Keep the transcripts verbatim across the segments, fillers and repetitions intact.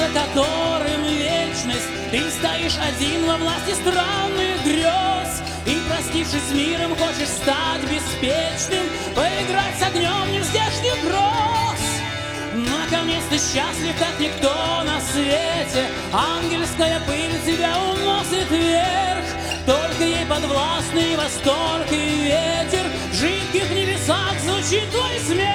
которым вечность. Ты стоишь один во власти странных грез, и, простившись с миром, хочешь стать беспечным, поиграть с огнем нездешних гроз. Наконец-то счастлив, как никто на свете. Ангельская пыль тебя уносит вверх, только ей подвластный восторг и ветер. В жидких небесах звучит твой смех.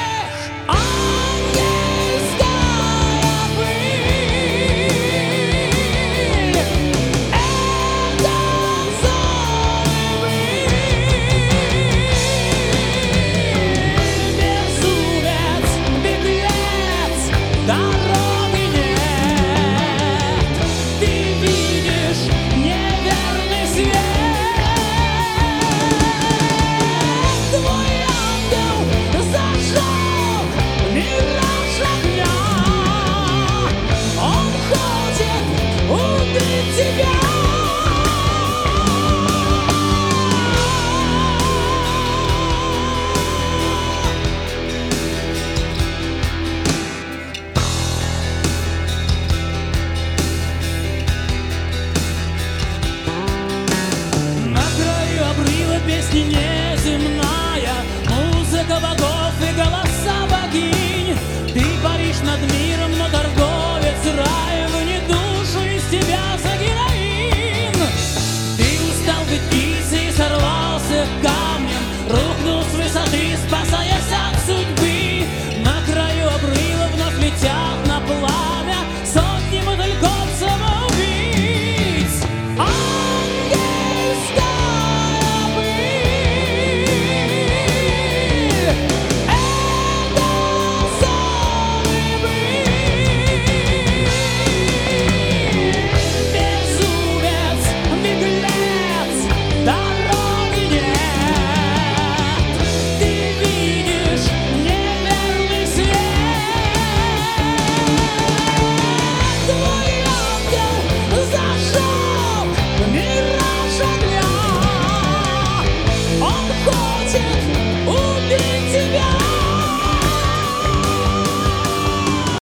Песня неземная, музыка богов и голоса богинь. Ты паришь над миром,